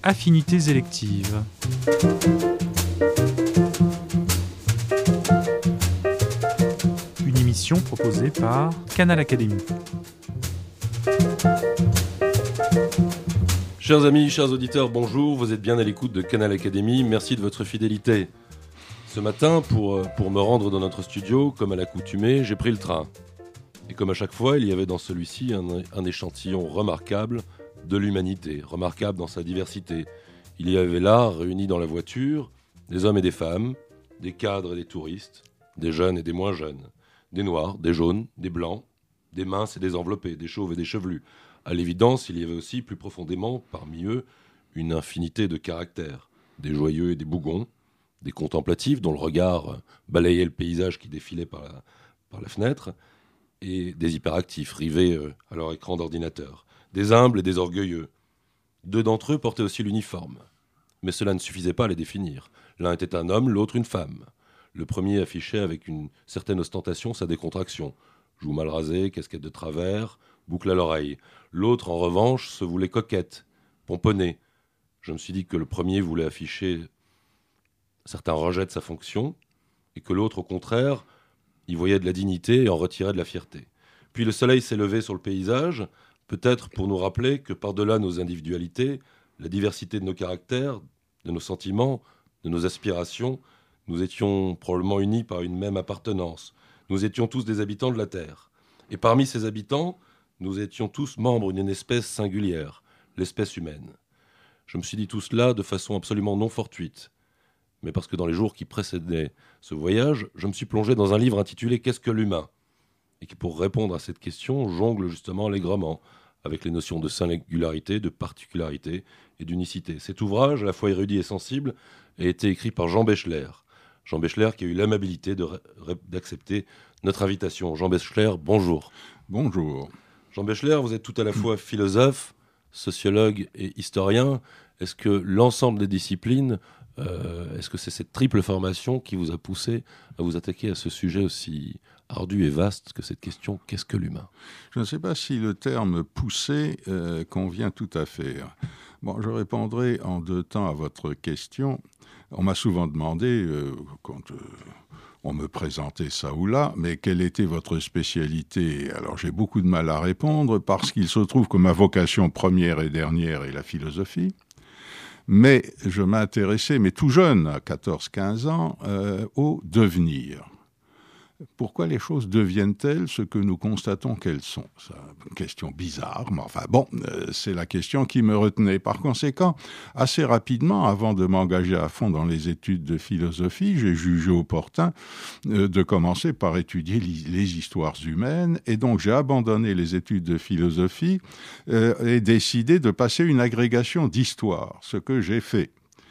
Affinités électives. Une émission proposée par Canal Académie. Chers amis, chers auditeurs, bonjour, vous êtes bien à l'écoute de Canal Académie, merci de votre fidélité. Ce matin, pour me rendre dans notre studio, comme à l'accoutumée, j'ai pris le train. Et comme à chaque fois, il y avait dans celui-ci un échantillon remarquable de l'humanité, remarquable dans sa diversité. Il y avait là, réunis dans la voiture, des hommes et des femmes, des cadres et des touristes, des jeunes et des moins jeunes, des noirs, des jaunes, des blancs, des minces et des enveloppés, des chauves et des chevelus. À l'évidence, il y avait aussi, plus profondément, parmi eux, une infinité de caractères, des joyeux et des bougons, des contemplatifs dont le regard balayait le paysage qui défilait par la fenêtre, et des hyperactifs rivés à leur écran d'ordinateur, des humbles et des orgueilleux. Deux d'entre eux portaient aussi l'uniforme, mais cela ne suffisait pas à les définir. L'un était un homme, l'autre une femme. Le premier affichait avec une certaine ostentation sa décontraction, joues mal rasées, casquette de travers, boucle à l'oreille. L'autre, en revanche, se voulait coquette, pomponnée. Je me suis dit que le premier voulait afficher certains rejets de sa fonction, et que l'autre, au contraire, y voyait de la dignité et en retirait de la fierté. Puis le soleil s'est levé sur le paysage, peut-être pour nous rappeler que par-delà nos individualités, la diversité de nos caractères, de nos sentiments, de nos aspirations, nous étions probablement unis par une même appartenance. Nous étions tous des habitants de la Terre. Et parmi ces habitants, nous étions tous membres d'une espèce singulière, l'espèce humaine. Je me suis dit tout cela de façon absolument non fortuite, mais parce que dans les jours qui précédaient ce voyage, je me suis plongé dans un livre intitulé « Qu'est-ce que l'humain ?» et qui, pour répondre à cette question, jongle justement allègrement avec les notions de singularité, de particularité et d'unicité. Cet ouvrage, à la fois érudit et sensible, a été écrit par Jean Bechler. Jean Bechler qui a eu l'amabilité d'accepter notre invitation. Jean Bechler, bonjour. Bonjour. Jean Bechler, vous êtes tout à la fois philosophe, sociologue et historien. Est-ce que l'ensemble des disciplines, est-ce que c'est cette triple formation qui vous a poussé à vous attaquer à ce sujet aussi ardu et vaste que cette question « Qu'est-ce que l'humain ?» Je ne sais pas si le terme « pousser » convient tout à fait. Bon, je répondrai en deux temps à votre question. On m'a souvent demandé, quand on me présentait ça ou là, mais quelle était votre spécialité ? Alors j'ai beaucoup de mal à répondre parce qu'il se trouve que ma vocation première et dernière est la philosophie. Mais je m'intéressais, mais tout jeune, à 14-15 ans, au devenir. Pourquoi les choses deviennent-elles ce que nous constatons qu'elles sont ? C'est une question bizarre, mais enfin bon, c'est la question qui me retenait. Par conséquent, assez rapidement, avant de m'engager à fond dans les études de philosophie, j'ai jugé opportun de commencer par étudier les histoires humaines, et donc j'ai abandonné les études de philosophie et décidé de passer une agrégation d'histoire, ce que j'ai fait.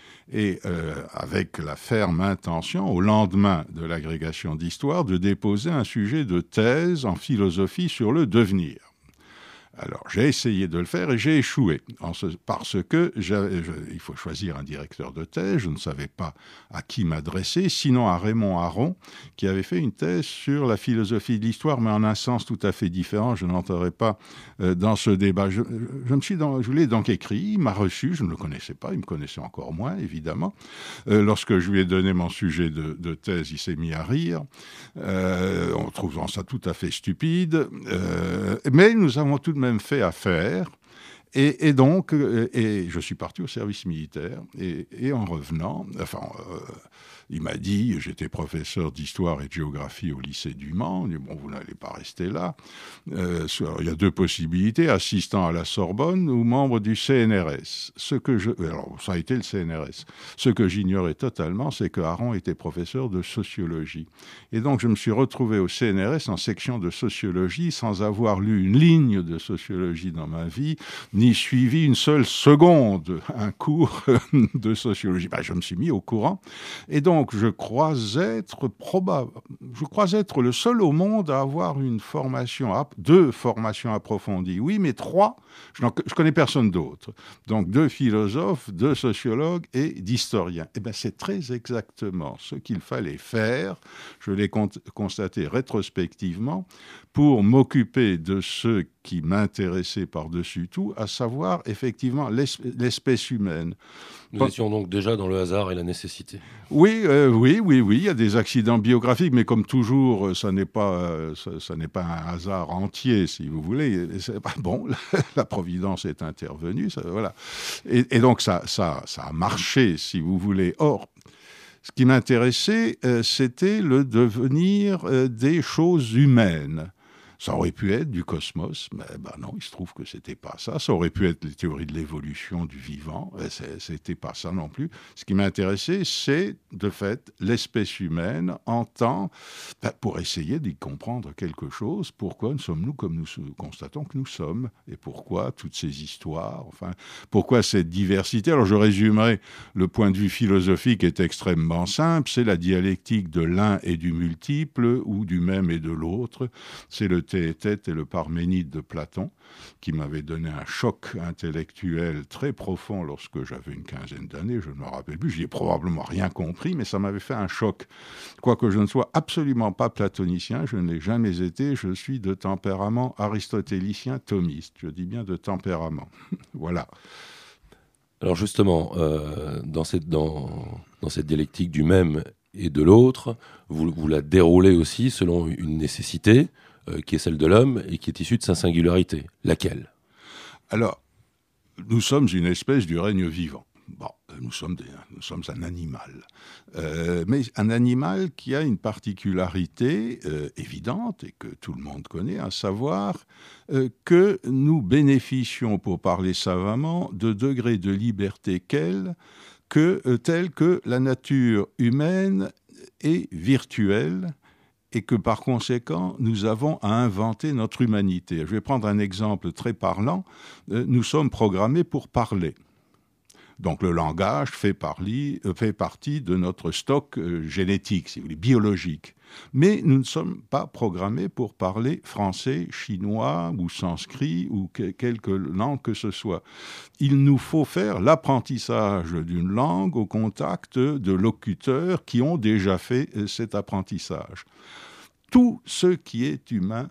Et avec la ferme intention, au lendemain de l'agrégation d'histoire, de déposer un sujet de thèse en philosophie sur le devenir. Alors, j'ai essayé de le faire et j'ai échoué, parce que il faut choisir un directeur de thèse. Je ne savais pas à qui m'adresser, sinon à Raymond Aron, qui avait fait une thèse sur la philosophie de l'histoire, mais en un sens tout à fait différent. Je n'entrerai pas dans ce débat. Je lui ai donc écrit, il m'a reçu, je ne le connaissais pas, il me connaissait encore moins, évidemment. Lorsque je lui ai donné mon sujet de thèse, il s'est mis à rire, en trouvant ça tout à fait stupide. Mais nous avons tout de même fait affaire, et donc je suis parti au service militaire, et en revenant, il m'a dit, j'étais professeur d'histoire et de géographie au lycée du Mans, il dit, bon, vous n'allez pas rester là, il y a deux possibilités, assistant à la Sorbonne ou membre du CNRS. Alors ça a été le CNRS. Ce que j'ignorais totalement, c'est que Aron était professeur de sociologie. Et donc je me suis retrouvé au CNRS en section de sociologie sans avoir lu une ligne de sociologie dans ma vie, ni suivi une seule seconde un cours de sociologie. Je me suis mis au courant, et donc je crois être le seul au monde à avoir deux formations approfondies. Oui, mais trois, je connais personne d'autre. Donc 2 philosophes, 2 sociologues et d'historiens. Eh bien, c'est très exactement ce qu'il fallait faire. Je l'ai constaté rétrospectivement pour m'occuper de ce qui m'intéressait par-dessus tout, à savoir effectivement l'espèce humaine. Nous étions donc déjà dans le hasard et la nécessité. Oui, il y a des accidents biographiques, mais comme toujours, ça n'est pas un hasard entier, si vous voulez. Bon, la Providence est intervenue, voilà. Et donc ça a marché, si vous voulez. Or, ce qui m'intéressait, c'était le devenir des choses humaines. Ça aurait pu être du cosmos, mais non, il se trouve que c'était pas ça. Ça aurait pu être les théories de l'évolution du vivant, c'était pas ça non plus. Ce qui m'intéressait, c'est de fait l'espèce humaine en tant, pour essayer d'y comprendre quelque chose. Pourquoi sommes-nous comme nous constatons que nous sommes, et pourquoi toutes ces histoires, enfin, pourquoi cette diversité. Alors je résumerai, le point de vue philosophique est extrêmement simple, c'est la dialectique de l'un et du multiple, ou du même et de l'autre. C'est le Théétète et le Parménide de Platon, qui m'avait donné un choc intellectuel très profond lorsque j'avais une quinzaine d'années, je ne me rappelle plus, je n'y ai probablement rien compris, mais ça m'avait fait un choc. Quoique je ne sois absolument pas platonicien, je ne l'ai jamais été, je suis de tempérament aristotélicien thomiste, je dis bien de tempérament. Voilà. Alors justement, dans cette dialectique du même et de l'autre, vous la déroulez aussi selon une nécessité, qui est celle de l'homme et qui est issue de sa singularité. Laquelle ? Alors, nous sommes une espèce du règne vivant. Bon, nous sommes un animal. Mais un animal qui a une particularité évidente et que tout le monde connaît, à savoir que nous bénéficions, pour parler savamment, de degrés de liberté tels que la nature humaine est virtuelle, et que par conséquent, nous avons à inventer notre humanité. Je vais prendre un exemple très parlant. Nous sommes programmés pour parler. Donc le langage fait partie de notre stock génétique, si vous voulez, biologique. Mais nous ne sommes pas programmés pour parler français, chinois ou sanskrit ou quelque langue que ce soit. Il nous faut faire l'apprentissage d'une langue au contact de locuteurs qui ont déjà fait cet apprentissage. Tout ce qui est humain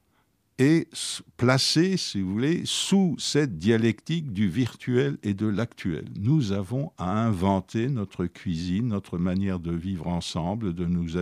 est placé, si vous voulez, sous cette dialectique du virtuel et de l'actuel. Nous avons à inventer notre cuisine, notre manière de vivre ensemble,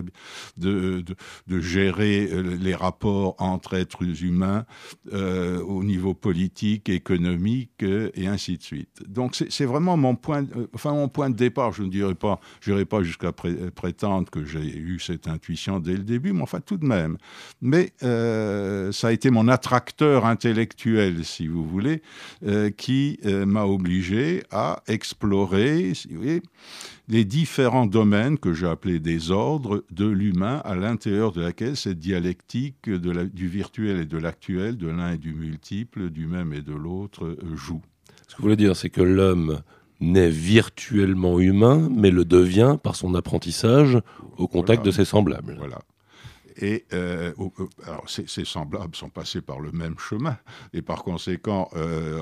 de gérer les rapports entre êtres humains au niveau politique, économique et ainsi de suite. Donc c'est vraiment mon point de départ. Je n'irai pas jusqu'à prétendre que j'ai eu cette intuition dès le début, mais enfin tout de même. Mais ça a été mon attracteur intellectuel, si vous voulez, qui m'a obligé à explorer, si vous voulez, les différents domaines que j'ai appelés des ordres de l'humain, à l'intérieur de laquelle cette dialectique du virtuel et de l'actuel, de l'un et du multiple, du même et de l'autre joue. Ce que vous voulez dire, c'est que l'homme naît virtuellement humain, mais le devient par son apprentissage au contact de ses semblables. Voilà. Et alors ces semblables sont passés par le même chemin, et par conséquent,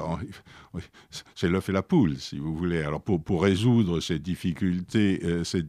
c'est l'œuf et la poule, si vous voulez. Alors pour résoudre ces difficultés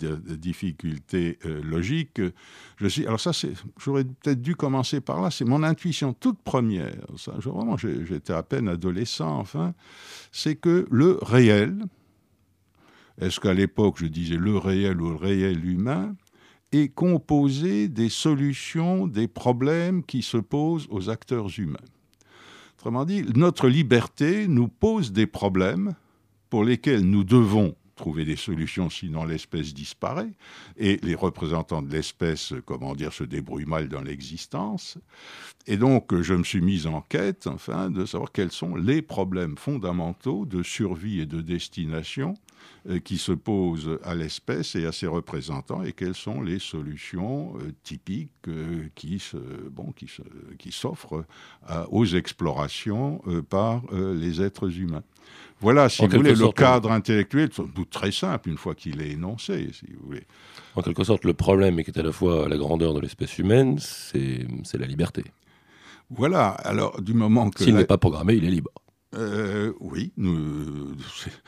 logiques, j'aurais peut-être dû commencer par là. C'est mon intuition toute première. J'étais à peine adolescent, enfin, c'est que le réel, est-ce qu'à l'époque je disais le réel ou le réel humain, est composé des solutions, des problèmes qui se posent aux acteurs humains. Autrement dit, notre liberté nous pose des problèmes pour lesquels nous devons trouver des solutions, sinon l'espèce disparaît, et les représentants de l'espèce, se débrouillent mal dans l'existence. Et donc, je me suis mis en quête, de savoir quels sont les problèmes fondamentaux de survie et de destination qui se posent à l'espèce et à ses représentants, et quelles sont les solutions typiques qui s'offrent aux explorations par les êtres humains. Voilà, si vous voulez, le cadre intellectuel, sans doute très simple, une fois qu'il est énoncé, si vous voulez. En quelque sorte, le problème, et qui est à la fois la grandeur de l'espèce humaine, c'est la liberté. Voilà, alors du moment que... S'il n'est pas programmé, il est libre. Oui,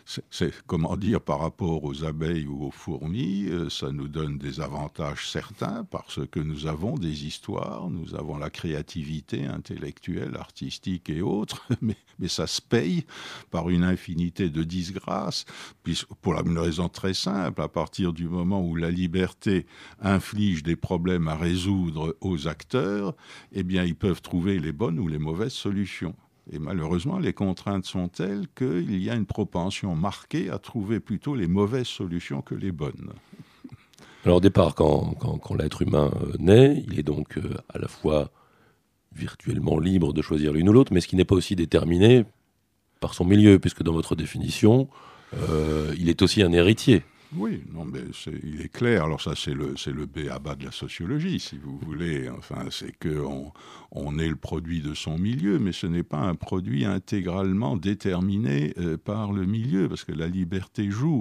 c'est, comment dire, par rapport aux abeilles ou aux fourmis, ça nous donne des avantages certains parce que nous avons des histoires, nous avons la créativité intellectuelle, artistique et autres, mais ça se paye par une infinité de disgrâces, pour une raison très simple, à partir du moment où la liberté inflige des problèmes à résoudre aux acteurs, eh bien, ils peuvent trouver les bonnes ou les mauvaises solutions. Et malheureusement, les contraintes sont telles qu'il y a une propension marquée à trouver plutôt les mauvaises solutions que les bonnes. Alors au départ, quand l'être humain naît, il est donc à la fois virtuellement libre de choisir l'une ou l'autre, mais ce qui n'est pas aussi déterminé par son milieu, puisque dans votre définition, il est aussi un héritier. Oui, non, mais il est clair. Alors ça, c'est le b.a.-ba de la sociologie, si vous voulez. Enfin, c'est qu'on est le produit de son milieu, mais ce n'est pas un produit intégralement déterminé par le milieu, parce que la liberté joue.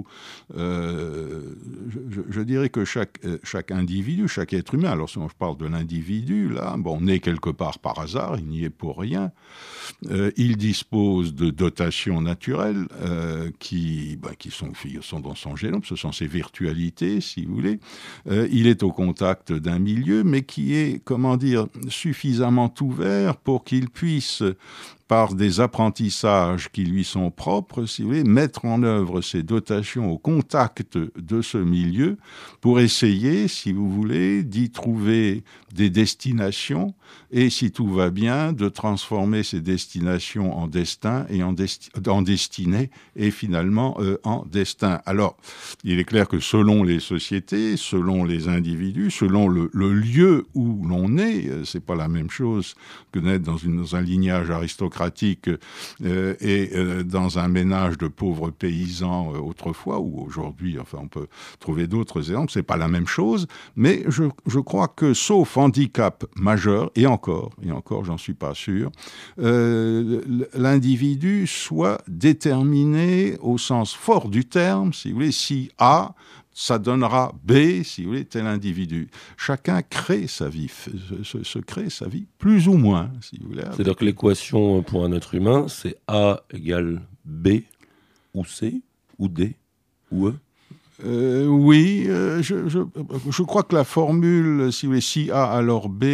Je dirais que chaque individu, chaque être humain, alors si on parle de l'individu, là, on est quelque part par hasard, il n'y est pour rien. Il dispose de dotations naturelles qui sont dans son génome, ce sont ses virtualités, si vous voulez. Il est au contact d'un milieu, mais qui est, suffisamment ouvert pour qu'il puisse, par des apprentissages qui lui sont propres, si vous voulez, mettre en œuvre ces dotations au contact de ce milieu pour essayer, si vous voulez, d'y trouver des destinations et, si tout va bien, de transformer ces destinations en destin et en destinée et finalement en destin. Alors, il est clair que selon les sociétés, selon les individus, selon le lieu où l'on est, c'est pas la même chose que naître dans un lignage aristocratique et dans un ménage de pauvres paysans autrefois, ou aujourd'hui, enfin, on peut trouver d'autres exemples, c'est pas la même chose, mais je crois que, sauf handicap majeur, et encore, j'en suis pas sûr, l'individu soit déterminé au sens fort du terme, si vous voulez, si A, ça donnera B, si vous voulez, tel individu. Chacun crée sa vie, se crée sa vie, plus ou moins, si vous voulez. C'est-à-dire que l'équation pour un être humain, c'est A égale B, ou C, ou D, ou E. Oui, je crois que la formule, si vous voulez, si A alors B,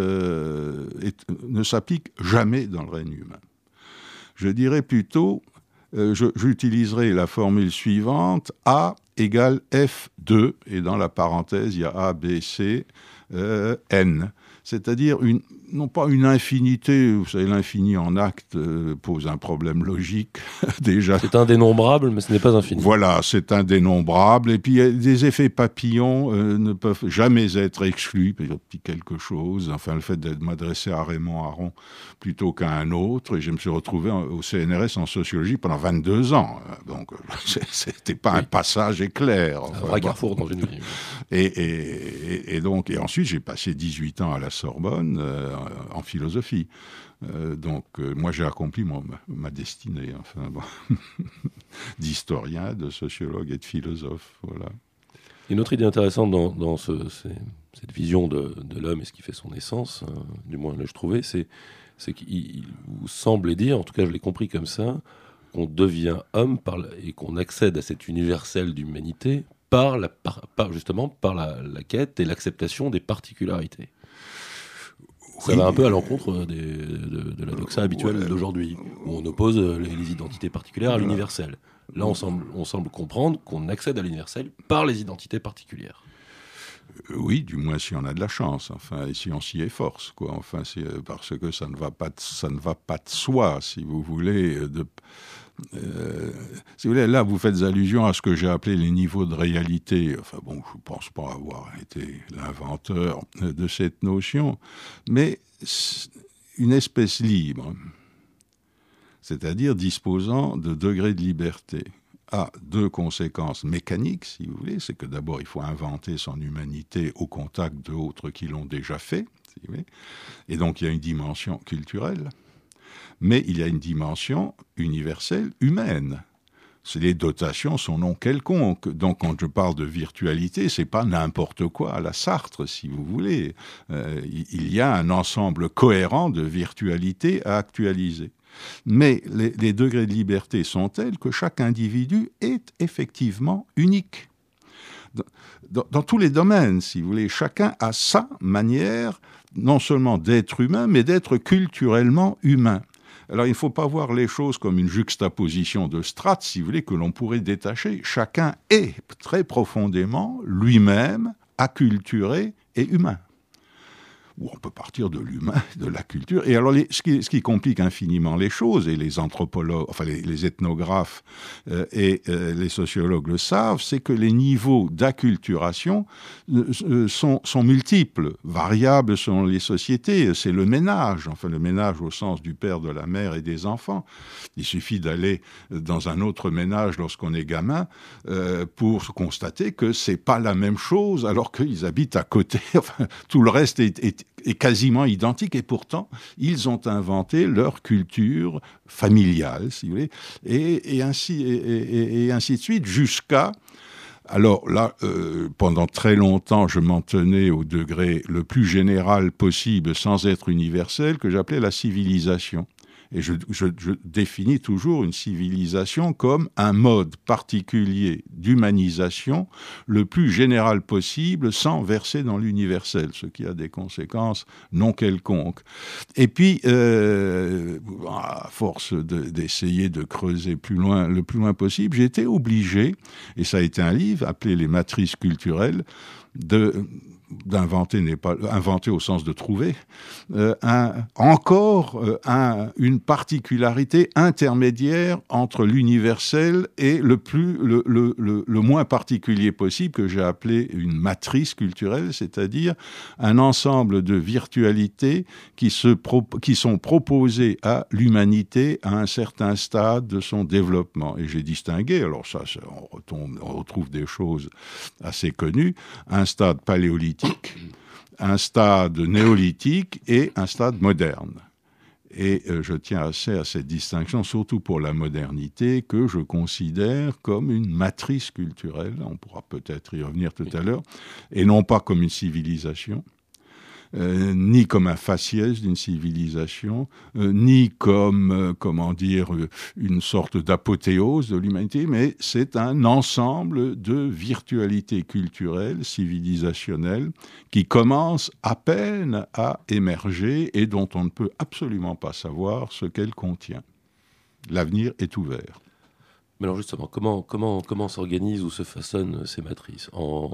ne s'applique jamais dans le règne humain. Je dirais plutôt, j'utiliserai la formule suivante, A égale F2, et dans la parenthèse, il y a A, B, C, N. C'est-à-dire, non pas une infinité, vous savez, l'infini en acte pose un problème logique, déjà. C'est indénombrable, mais ce n'est pas infini. Voilà, c'est indénombrable, et puis des effets papillons ne peuvent jamais être exclus, petit quelque chose, enfin, le fait de m'adresser à Raymond Aron plutôt qu'à un autre, et je me suis retrouvé au CNRS en sociologie pendant 22 ans, donc c'était pas un passage éclair. Enfin, un vrai carrefour dans une vie. Et donc, et ensuite, j'ai passé 18 ans à la Sorbonne en philosophie. Donc, moi, j'ai accompli ma destinée, enfin, d'historien, de sociologue et de philosophe. Voilà. Une autre idée intéressante dans cette vision de l'homme et ce qui fait son essence, du moins je trouvais, c'est qu'il vous semblait dire, en tout cas je l'ai compris comme ça, qu'on devient homme et qu'on accède à cet universel d'humanité justement par la quête et l'acceptation des particularités. Ça va un peu à l'encontre de la doxa habituelle d'aujourd'hui, où on oppose les identités particulières à l'universel. Là, on semble comprendre qu'on accède à l'universel par les identités particulières. Oui, du moins si on a de la chance, enfin, et si on s'y efforce, quoi. Enfin, parce que ça ne va pas de soi, si vous voulez. Si vous voulez, là, vous faites allusion à ce que j'ai appelé les niveaux de réalité. Enfin bon, je ne pense pas avoir été l'inventeur de cette notion, mais une espèce libre, c'est-à-dire disposant de degrés de liberté, a deux conséquences mécaniques, si vous voulez. C'est que d'abord, il faut inventer son humanité au contact d'autres qui l'ont déjà fait, si vous voulez. Et donc, il y a une dimension culturelle. Mais il y a une dimension universelle, humaine. Les dotations sont non quelconques. Donc, quand je parle de virtualité, c'est pas n'importe quoi à la Sartre, si vous voulez. Il y a un ensemble cohérent de virtualités à actualiser. Mais les degrés de liberté sont tels que chaque individu est effectivement unique. Dans tous les domaines, si vous voulez, chacun a sa manière, non seulement d'être humain, mais d'être culturellement humain. Alors, il ne faut pas voir les choses comme une juxtaposition de strates, si vous voulez, que l'on pourrait détacher. Chacun est très profondément lui-même acculturé et humain. Ou on peut partir de l'humain, de la culture. Et alors, ce qui complique infiniment les choses, et les anthropologues, enfin les ethnographes et les sociologues le savent, c'est que les niveaux d'acculturation sont multiples, variables selon les sociétés. C'est le ménage, enfin le ménage au sens du père, de la mère et des enfants. Il suffit d'aller dans un autre ménage lorsqu'on est gamin pour constater que c'est pas la même chose alors qu'ils habitent à côté. Enfin, tout le reste est quasiment identique, et pourtant, ils ont inventé leur culture familiale, si vous voulez, et ainsi de suite, jusqu'à... Alors là, pendant très longtemps, je m'en tenais au degré le plus général possible, sans être universel, que j'appelais la civilisation. Et je définis toujours une civilisation comme un mode particulier d'humanisation le plus général possible, sans verser dans l'universel, ce qui a des conséquences non quelconques. Et puis, à force d'essayer de creuser le plus loin possible, j'ai été obligé, et ça a été un livre appelé « Les matrices culturelles », inventer au sens de trouver, une particularité intermédiaire entre l'universel et le moins particulier possible, que j'ai appelé une matrice culturelle, c'est-à-dire un ensemble de virtualités qui sont proposées à l'humanité à un certain stade de son développement. Et j'ai distingué, alors ça on retrouve des choses assez connues, un stade paléolithique, un stade néolithique et un stade moderne. Et je tiens assez à cette distinction, surtout pour la modernité, que je considère comme une matrice culturelle, on pourra peut-être y revenir tout à l'heure, et non pas comme une civilisation. Ni comme un faciès d'une civilisation, ni comme, une sorte d'apothéose de l'humanité, mais c'est un ensemble de virtualités culturelles, civilisationnelles, qui commencent à peine à émerger et dont on ne peut absolument pas savoir ce qu'elle contient. L'avenir est ouvert. Mais alors justement, comment s'organisent ou se façonnent ces matrices ?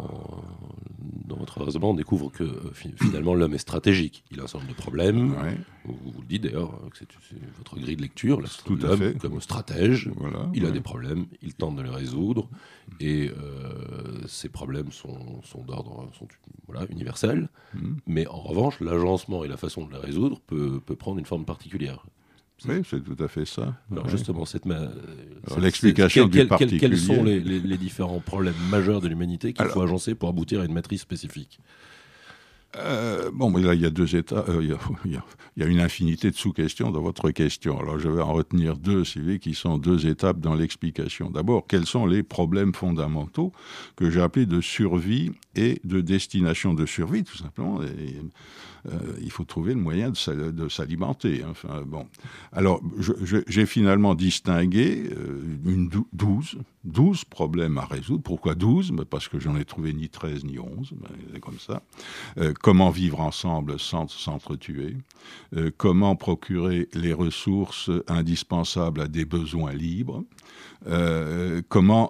Dans votre raisonnement, on découvre que finalement l'homme est stratégique. Il a un certain nombre de problèmes. Ouais. Vous le dites d'ailleurs, que c'est votre grille de lecture. L'homme comme stratège, voilà, il a des problèmes, il tente de les résoudre. Et ces problèmes sont d'ordre universel. Mais en revanche, l'agencement et la façon de les résoudre peut prendre une forme particulière. Oui, c'est tout à fait ça. Alors justement, l'explication du particulier... Quels sont les différents problèmes majeurs de l'humanité qu'il faut agencer pour aboutir à une matrice spécifique ? Mais là, il y a deux états. Il y a une infinité de sous-questions dans votre question. Alors, je vais en retenir deux, si vous voulez, qui sont deux étapes dans l'explication. D'abord, quels sont les problèmes fondamentaux que j'ai appelés de survie et de destination de survie, tout simplement. Il faut trouver le moyen de s'alimenter. Enfin, bon. Alors, j'ai finalement distingué 12 problèmes à résoudre. Pourquoi 12 ? Parce que j'en ai trouvé ni 13 ni 11. C'est comme ça. Comment vivre ensemble sans s'entretuer ? Comment procurer les ressources indispensables à des besoins libres ? Comment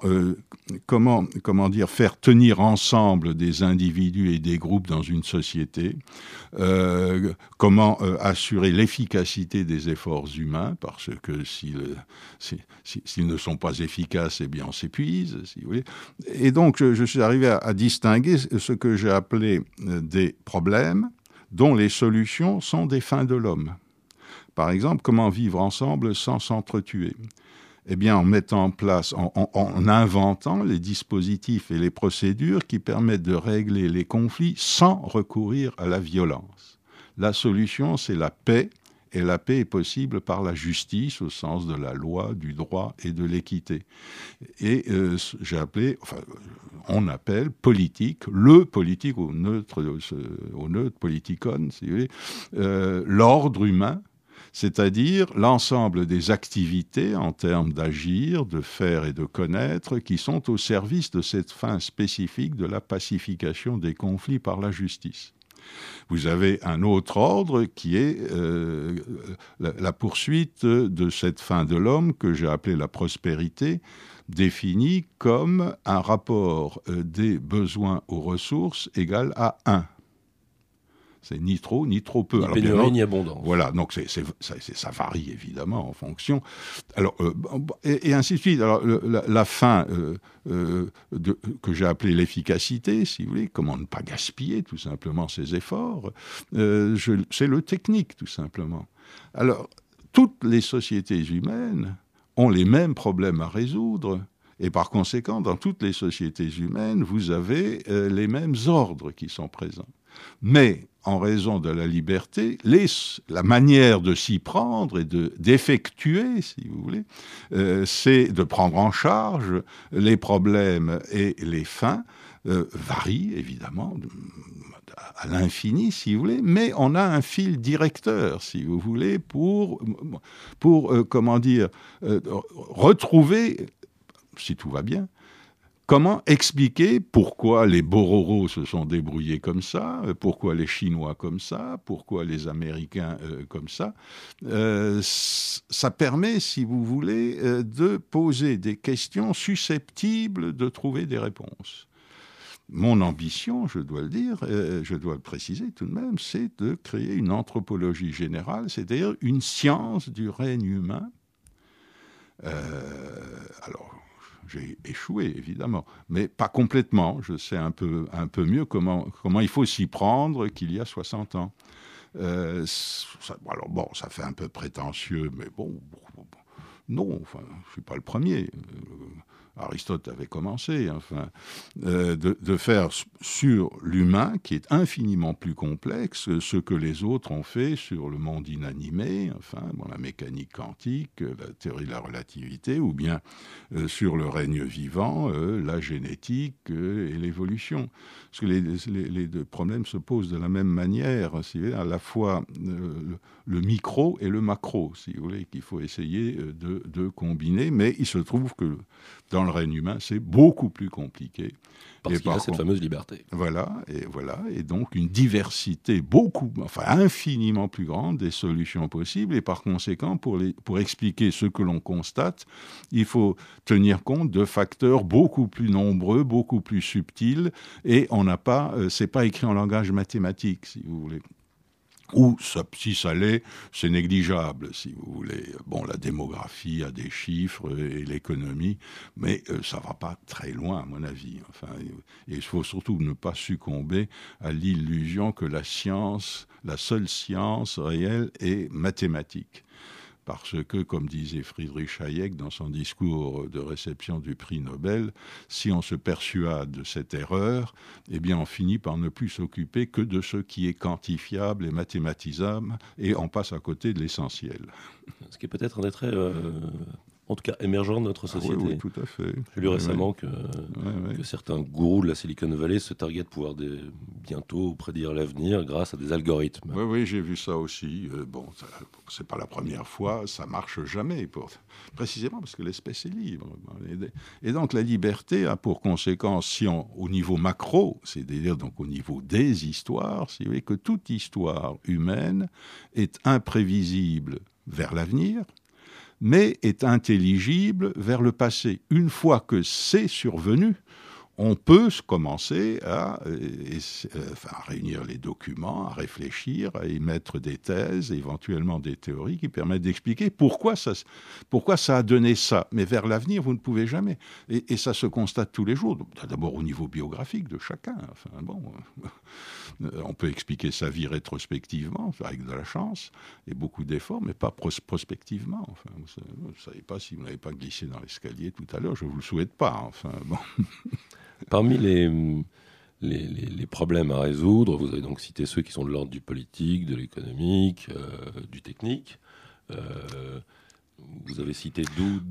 faire tenir ensemble des individus et des groupes dans une société, comment assurer l'efficacité des efforts humains, parce que s'ils ne sont pas efficaces, eh bien on s'épuise, si vous voulez. Et donc je suis arrivé à distinguer ce que j'ai appelé des problèmes dont les solutions sont des fins de l'homme. Par exemple, comment vivre ensemble sans s'entretuer ? Eh bien, en mettant en place, en inventant les dispositifs et les procédures qui permettent de régler les conflits sans recourir à la violence. La solution, c'est la paix, et la paix est possible par la justice au sens de la loi, du droit et de l'équité. Et on appelle politique, le politique au neutre politikon, si vous voulez, l'ordre humain, c'est-à-dire l'ensemble des activités en termes d'agir, de faire et de connaître qui sont au service de cette fin spécifique de la pacification des conflits par la justice. Vous avez un autre ordre qui est la poursuite de cette fin de l'homme que j'ai appelée la prospérité, définie comme un rapport des besoins aux ressources égal à 1. C'est ni trop peu. Ni pénurie, ni abondance. Voilà, donc ça varie évidemment en fonction. Alors, et ainsi de suite. Alors, la fin que j'ai appelée l'efficacité, si vous voulez, comment ne pas gaspiller tout simplement ses efforts, c'est le technique tout simplement. Alors, toutes les sociétés humaines ont les mêmes problèmes à résoudre. Et par conséquent, dans toutes les sociétés humaines, vous avez les mêmes ordres qui sont présents. Mais, en raison de la liberté, la manière de s'y prendre et d'effectuer, si vous voulez, c'est de prendre en charge les problèmes et les fins, varient évidemment à l'infini, si vous voulez, mais on a un fil directeur, si vous voulez, pour retrouver, si tout va bien, comment expliquer pourquoi les Bororos se sont débrouillés comme ça, pourquoi les Chinois comme ça, pourquoi les Américains comme ça. Ça permet, si vous voulez, de poser des questions susceptibles de trouver des réponses. Mon ambition, je dois le dire, je dois le préciser tout de même, c'est de créer une anthropologie générale, c'est-à-dire une science du règne humain. Alors, j'ai échoué, évidemment, mais pas complètement. Je sais un peu mieux comment il faut s'y prendre qu'il y a 60 ans. Alors bon, ça fait un peu prétentieux, mais bon non, enfin, je ne suis pas le premier. Aristote avait commencé, de faire sur l'humain, qui est infiniment plus complexe, ce que les autres ont fait sur le monde inanimé, la mécanique quantique, la théorie de la relativité, ou bien sur le règne vivant, la génétique et l'évolution. Parce que les deux problèmes se posent de la même manière, à la fois le micro et le macro, si vous voulez, qu'il faut essayer de combiner, mais il se trouve que dans le règne humain, c'est beaucoup plus compliqué. Parce qu'il y a cette fameuse liberté. Voilà, et donc une diversité infiniment plus grande des solutions possibles, et par conséquent, pour expliquer ce que l'on constate, il faut tenir compte de facteurs beaucoup plus nombreux, beaucoup plus subtils, et c'est pas écrit en langage mathématique, si vous voulez. Ou, si ça l'est, c'est négligeable, si vous voulez. Bon, la démographie a des chiffres et l'économie, mais ça ne va pas très loin, à mon avis. Et il faut surtout ne pas succomber à l'illusion que la seule science réelle est mathématique. Parce que, comme disait Friedrich Hayek dans son discours de réception du prix Nobel, si on se persuade de cette erreur, eh bien on finit par ne plus s'occuper que de ce qui est quantifiable et mathématisable, et on passe à côté de l'essentiel. Ce qui est peut-être un des traits, en tout cas émergent de notre société. Oui, tout à fait. J'ai lu récemment que certains gourous de la Silicon Valley se targuent de pouvoir bientôt prédire l'avenir grâce à des algorithmes. Oui, j'ai vu ça aussi. C'est pas la première fois, ça marche jamais, précisément parce que l'espèce est libre. Et donc la liberté a pour conséquence, au niveau macro, c'est-à-dire donc au niveau des histoires, si vous voulez, que toute histoire humaine est imprévisible vers l'avenir, mais est intelligible vers le passé. Une fois que c'est survenu, on peut commencer à réunir les documents, à réfléchir, à émettre des thèses, éventuellement des théories qui permettent d'expliquer pourquoi ça a donné ça. Mais vers l'avenir, vous ne pouvez jamais. Et ça se constate tous les jours. D'abord au niveau biographique de chacun. On peut expliquer sa vie rétrospectivement, avec de la chance et beaucoup d'efforts, mais pas prospectivement. Vous ne savez pas si vous n'avez pas glissé dans l'escalier tout à l'heure, je ne vous le souhaite pas. Parmi les problèmes à résoudre, vous avez donc cité ceux qui sont de l'ordre du politique, de l'économique, du technique. Vous avez cité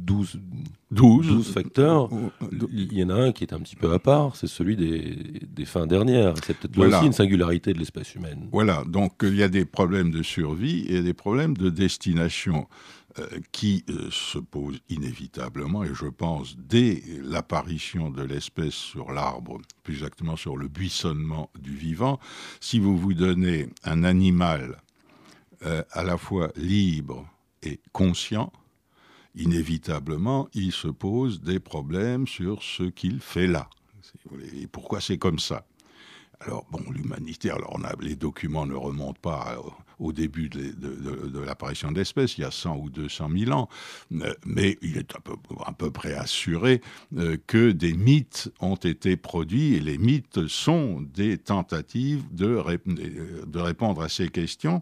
12 facteurs. Il y en a un qui est un petit peu à part, c'est celui des fins dernières. C'est peut-être là aussi une singularité de l'espèce humaine. Voilà, donc il y a des problèmes de survie et des problèmes de destination qui se posent inévitablement, et je pense dès l'apparition de l'espèce sur l'arbre, plus exactement sur le buissonnement du vivant. Si vous vous donnez un animal à la fois libre et conscient, inévitablement, il se pose des problèmes sur ce qu'il fait là. Et pourquoi c'est comme ça ? Alors, bon, l'humanité, les documents ne remontent pas au début de l'apparition de l'espèce, il y a 100 ou 200 000 ans, mais il est à peu près assuré que des mythes ont été produits, et les mythes sont des tentatives de répondre à ces questions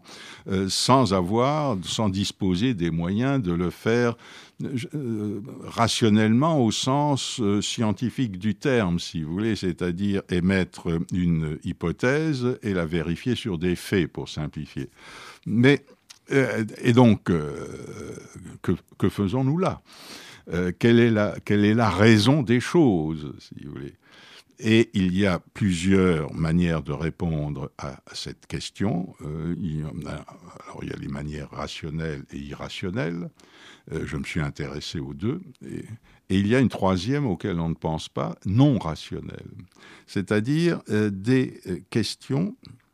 sans disposer des moyens de le faire rationnellement au sens scientifique du terme, si vous voulez, c'est-à-dire émettre une hypothèse et la vérifier sur des faits, pour simplifier. Mais, et donc, que faisons-nous là ? Quelle est la raison des choses, si vous voulez ? Et il y a plusieurs manières de répondre à cette question. Il y a les manières rationnelles et irrationnelles. Je me suis intéressé aux deux. Et il y a une troisième auquel on ne pense pas, non rationnelle. C'est-à-dire des questions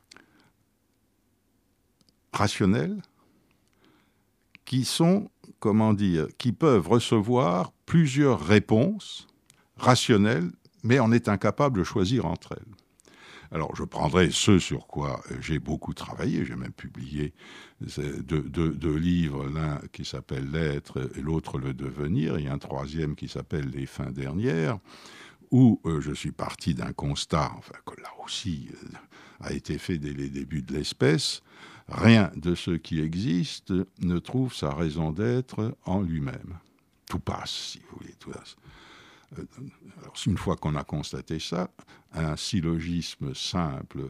rationnelles qui sont, qui peuvent recevoir plusieurs réponses rationnelles, mais on est incapable de choisir entre elles. Alors, je prendrai ce sur quoi j'ai beaucoup travaillé. J'ai même publié deux livres, l'un qui s'appelle « L'être » et l'autre « Le devenir ». Il y a un troisième qui s'appelle « Les fins dernières », où je suis parti d'un constat, que là aussi a été fait dès les débuts de l'espèce. Rien de ce qui existe ne trouve sa raison d'être en lui-même. Tout passe, si vous voulez, tout passe. Alors, une fois qu'on a constaté ça, un syllogisme simple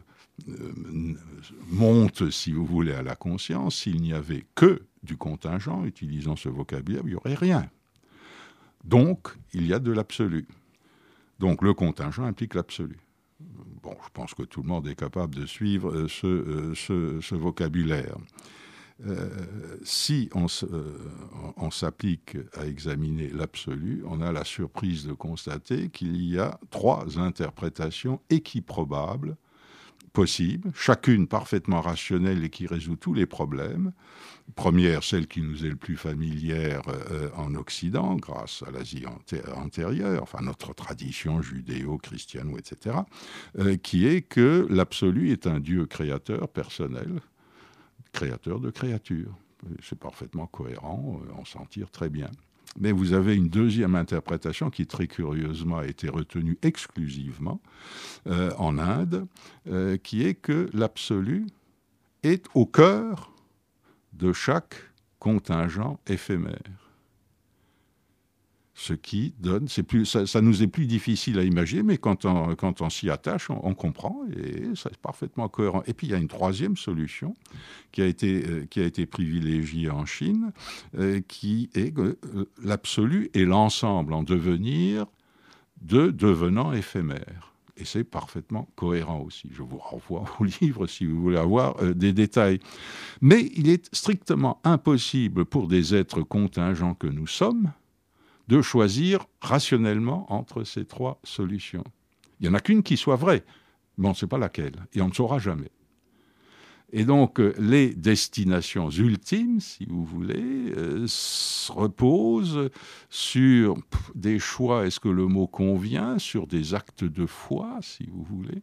monte, si vous voulez, à la conscience. S'il n'y avait que du contingent, utilisant ce vocabulaire, il n'y aurait rien. Donc, il y a de l'absolu. Donc, le contingent implique l'absolu. Bon, je pense que tout le monde est capable de suivre ce vocabulaire. Si on s'applique à examiner l'absolu, on a la surprise de constater qu'il y a 3 interprétations équiprobables possibles, chacune parfaitement rationnelle et qui résout tous les problèmes. Première, celle qui nous est le plus familière en Occident, grâce à l'Asie antérieure, enfin notre tradition judéo-chrétienne, etc., qui est que l'absolu est un Dieu créateur personnel, créateur de créatures. C'est parfaitement cohérent, on s'en tire très bien. Mais vous avez une deuxième interprétation qui, très curieusement, a été retenue exclusivement en Inde, qui est que l'absolu est au cœur de chaque contingent éphémère. Ce qui donne, ça nous est plus difficile à imaginer, mais quand on s'y attache, on comprend, et c'est parfaitement cohérent. Et puis il y a une troisième solution qui a été privilégiée en Chine, qui est que l'absolu est l'ensemble en devenir de devenants éphémères. Et c'est parfaitement cohérent aussi. Je vous renvoie au livre si vous voulez avoir des détails. Mais il est strictement impossible pour des êtres contingents que nous sommes de choisir rationnellement entre ces 3 solutions. Il n'y en a qu'une qui soit vraie, mais on ne sait pas laquelle, et on ne saura jamais. Et donc, les destinations ultimes, si vous voulez, reposent sur des choix, est-ce que le mot convient, sur des actes de foi, si vous voulez,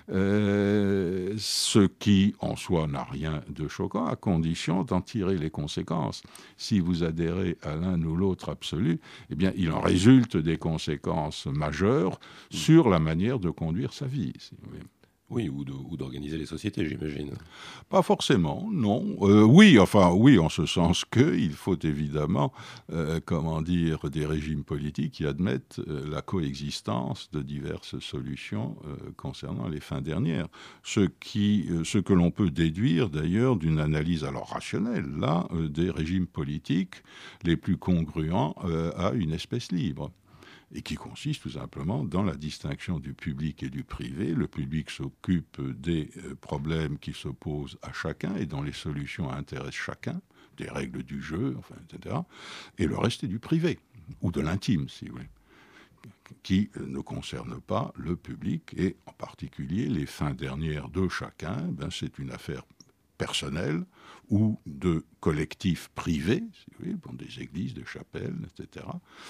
ce qui, en soi, n'a rien de choquant, à condition d'en tirer les conséquences. Si vous adhérez à l'un ou l'autre absolu, eh bien, il en résulte des conséquences majeures sur la manière de conduire sa vie, si vous voulez. Oui, ou d'organiser les sociétés, j'imagine. Pas forcément, non. Oui, en ce sens qu'il faut évidemment, des régimes politiques qui admettent la coexistence de diverses solutions concernant les fins dernières. Ce que l'on peut déduire d'ailleurs d'une analyse alors rationnelle, là, des régimes politiques les plus congruents à une espèce libre. Et qui consiste tout simplement dans la distinction du public et du privé. Le public s'occupe des problèmes qui se posent à chacun et dont les solutions intéressent chacun, des règles du jeu, etc. Et le reste est du privé, ou de l'intime, si vous voulez, qui ne concerne pas le public, et en particulier les fins dernières de chacun, c'est une affaire personnelle ou de collectifs privés, si vous voulez, bon, des églises, des chapelles, etc.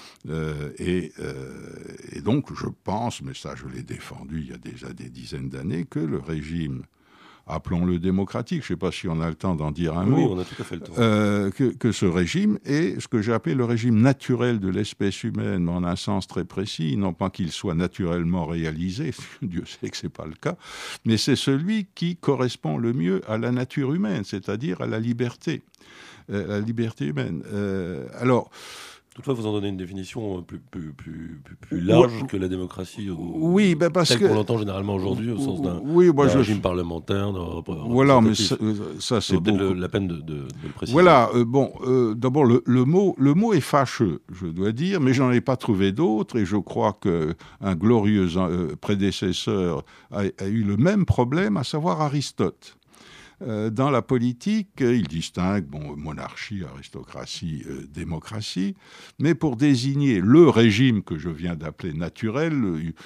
Et donc, je pense, mais ça je l'ai défendu il y a déjà des dizaines d'années, que le régime, appelons-le démocratique, je ne sais pas si on a le temps d'en dire un mot. Oui, on a tout à fait le temps. Que ce régime est ce que j'ai appelé le régime naturel de l'espèce humaine, en un sens très précis, non pas qu'il soit naturellement réalisé, Dieu sait que ce n'est pas le cas, mais c'est celui qui correspond le mieux à la nature humaine, c'est-à-dire à la liberté humaine. Alors, toutefois, vous en donnez une définition plus large que la démocratie. Oui, parce que... qu'on l'entend généralement aujourd'hui, au sens d'un régime parlementaire. Voilà, mais ça c'est beaucoup... la peine de le préciser. Voilà, d'abord, le mot est fâcheux, je dois dire, mais je n'en ai pas trouvé d'autre, et je crois qu'un glorieux prédécesseur a eu le même problème, à savoir Aristote. Dans la politique, il distingue monarchie, aristocratie, démocratie, mais pour désigner le régime que je viens d'appeler naturel,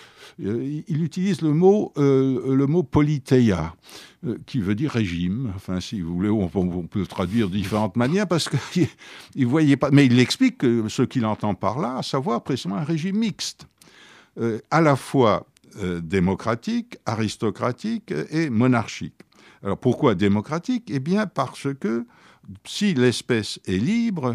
il utilise le mot politeia, qui veut dire régime. Enfin, si vous voulez, on peut le traduire de différentes manières, parce qu'il voyait pas. Mais il explique ce qu'il entend par là, à savoir précisément un régime mixte, à la fois démocratique, aristocratique et monarchique. Alors pourquoi démocratique ? Eh bien parce que si l'espèce est libre,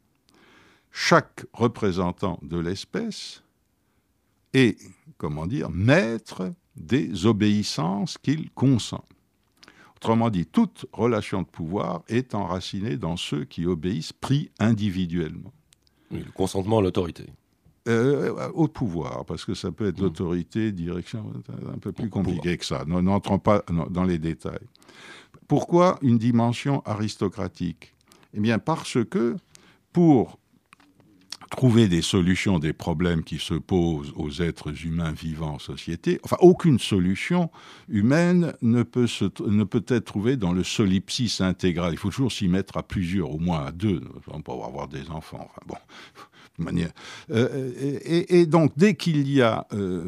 chaque représentant de l'espèce est, maître des obéissances qu'il consent. Autrement dit, toute relation de pouvoir est enracinée dans ceux qui obéissent pris individuellement. Oui, le consentement à l'autorité. Au pouvoir, parce que ça peut être l'autorité, direction, un peu plus compliqué que ça. N'entrons pas dans les détails. Pourquoi une dimension aristocratique ? Eh bien, parce que pour trouver des solutions des problèmes qui se posent aux êtres humains vivant en société, aucune solution humaine ne peut être trouvée dans le solipsis intégral. Il faut toujours s'y mettre à plusieurs, au moins à deux, pour avoir des enfants. Manière. Et donc, dès qu'il y a,